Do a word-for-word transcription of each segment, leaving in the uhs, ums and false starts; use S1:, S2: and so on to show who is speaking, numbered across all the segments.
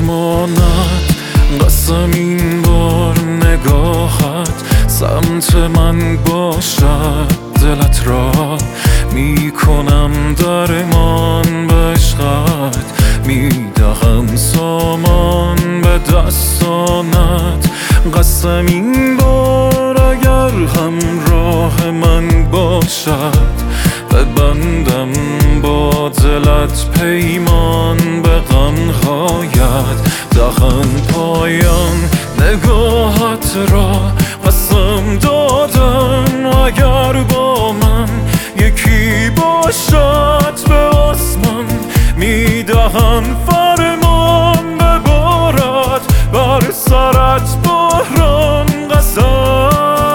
S1: بماند. قسم این بار نگاهت سمت من باشد، دلت را میکنم درمان به عشقت، میدهم سامان به دستانت. قسم این بار اگر همراه من باشد، ببندم با دلت پیمان به غمهایت، دهم پایان نگاهت را. قسم دادم اگر با من یکی باشد به آسمان، میدهم فرمان ببارد بر سرت بحران. قسم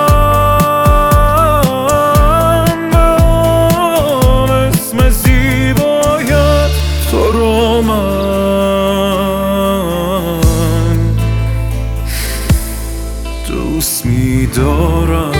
S1: به آن اسم زیبایت تو را من دوست می‌دارم.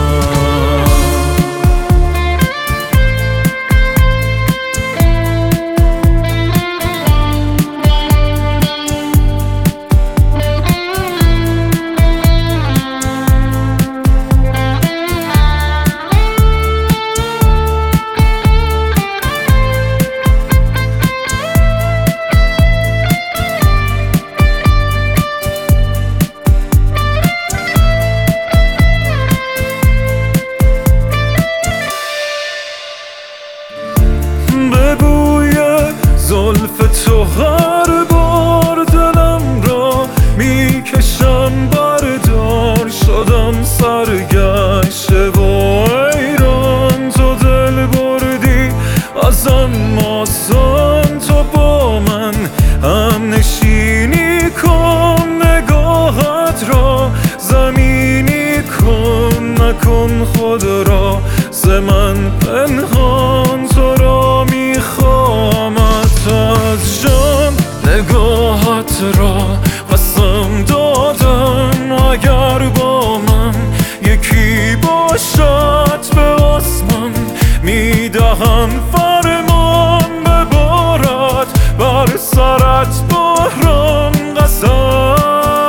S1: زلف تو هر بار دلم را میکشم، بردار شدم سرگشته و ایران. تو دل بردی ازم آسان، تو با من هم نشینی کن. نگاهت را زمینی کن، نکن خود را ز من پنهان. تو را میخوام از جان نگاهت را. قسم دادم اگر با من یکی باشد به آسمان، میدهم فرمان ببارد بر سرت بحران. قسم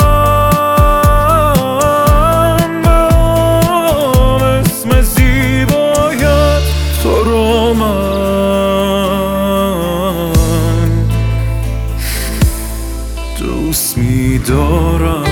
S1: به آن اسم زیبایت تو را من دوست می‌دارم.